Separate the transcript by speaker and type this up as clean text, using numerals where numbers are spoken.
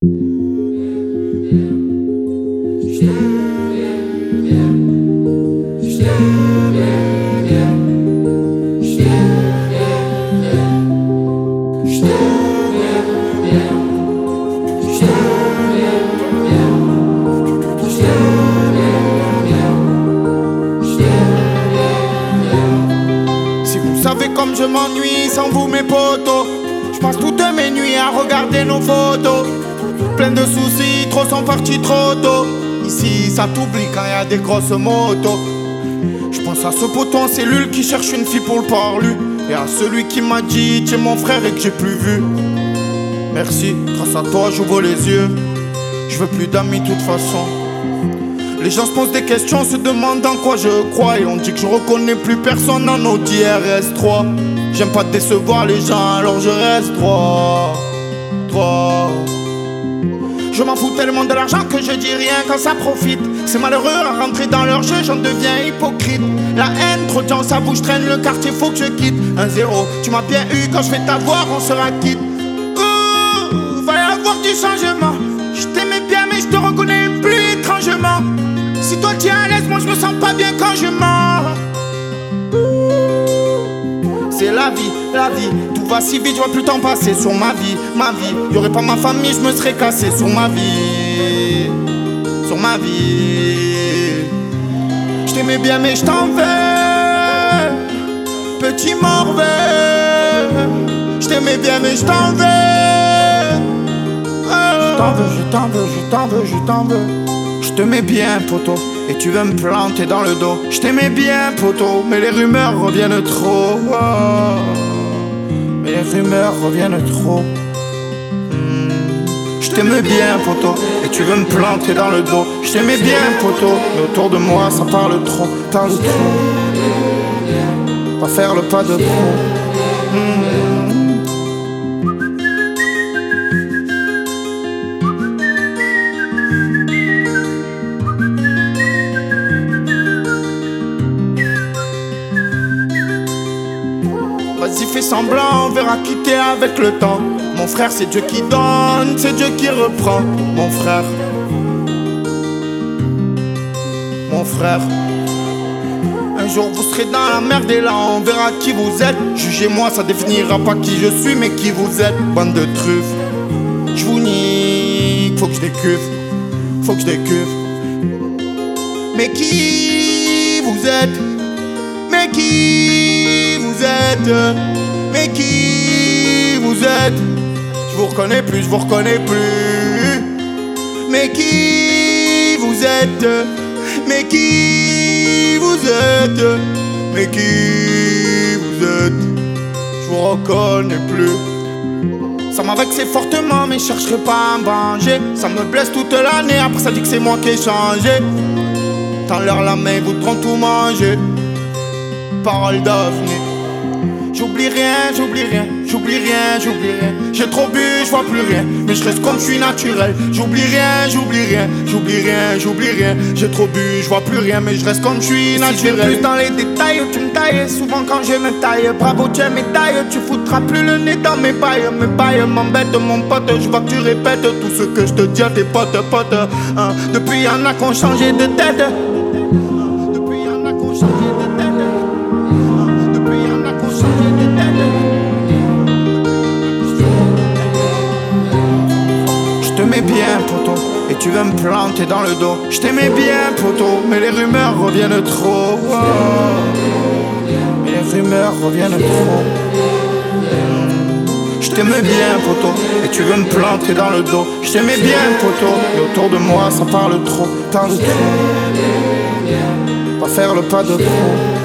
Speaker 1: Si vous savez comme je m'ennuie sans vous mes potos, je passe toutes mes nuits à regarder nos photos. Plein de soucis, trop sont partis trop tôt. Ici ça t'oublie quand y a des grosses motos. Je pense à ce poteau en cellule qui cherche une fille pour le parler, et à celui qui m'a dit t'es mon frère et que j'ai plus vu. Merci, grâce à toi j'ouvre les yeux. Je veux plus d'amis de toute façon. Les gens se posent des questions, se demandent en quoi je crois, et on dit que je reconnais plus personne en Audi RS3. J'aime pas décevoir les gens, alors je reste droit. Je m'en fous tellement de l'argent que je dis rien quand ça profite. C'est malheureux à rentrer dans leur jeu, j'en deviens hypocrite. La haine, trop de gens ça bouge, traîne le quartier, faut que je quitte. 1-0, tu m'as bien eu, quand je vais t'avoir, on sera quitte. Va y avoir du changement. Je t'aimais bien mais je te reconnais plus étrangement. Si toi t'es à l'aise, moi je me sens pas bien quand je mens. C'est la vie, tout va si vite, je vois plus le temps passer sur ma vie. Y'aurait pas ma famille, je me serais cassé sur ma vie. Je t'aimais bien mais je t'en veux, petit morveux. Je t'aimais bien mais je t'en veux. Je t'en veux. Je t'aimais bien poto, et tu veux me planter dans le dos. Je t'aimais bien poto, mais les rumeurs reviennent trop. Mais les rumeurs reviennent trop. Je t'aimais bien poto, et tu veux me planter dans le dos. Je t'aimais bien poto, mais autour de moi ça parle trop. Va faire le pas de pro. Vas-y fais semblant, on verra quitter avec le temps. Mon frère c'est Dieu qui donne, c'est Dieu qui reprend. Mon frère, un jour vous serez dans la merde et là on verra qui vous êtes. Jugez-moi, ça définira pas qui je suis mais qui vous êtes. Bande de truffes, je vous nique, faut que je décuve. Mais qui vous êtes? Mais qui vous êtes? Je vous reconnais plus. Mais qui vous êtes? Je vous reconnais plus. Ça m'a vexé fortement mais je chercherai pas à me venger. Ça me blesse toute l'année, après ça dit que c'est moi qui ai changé. Tends-leur la main, ils voudront tout manger. Parole d'avenir. J'oublie rien. J'ai trop bu, je vois plus rien. Mais je reste comme je suis naturel. J'oublie rien. J'ai trop bu, je vois plus rien. Mais je reste comme je suis naturel. Si plus dans les détails, tu me tailles. Souvent quand je me taille, bravo tu es médaille. Tu foutras plus le nez dans mes bails. Mes bails m'embêtent mon pote. Je vois que tu répètes tout ce que je te dis à tes potes. Depuis y'en a qu'on changé de tête. Je t'aimais bien poto, et tu veux me planter dans le dos. Je t'aimais bien poto, mais les rumeurs reviennent trop. Je t'aimais bien poto, et tu veux me planter dans le dos. Je t'aimais bien poto, mais autour de moi ça parle trop. Va faire le pas de pro.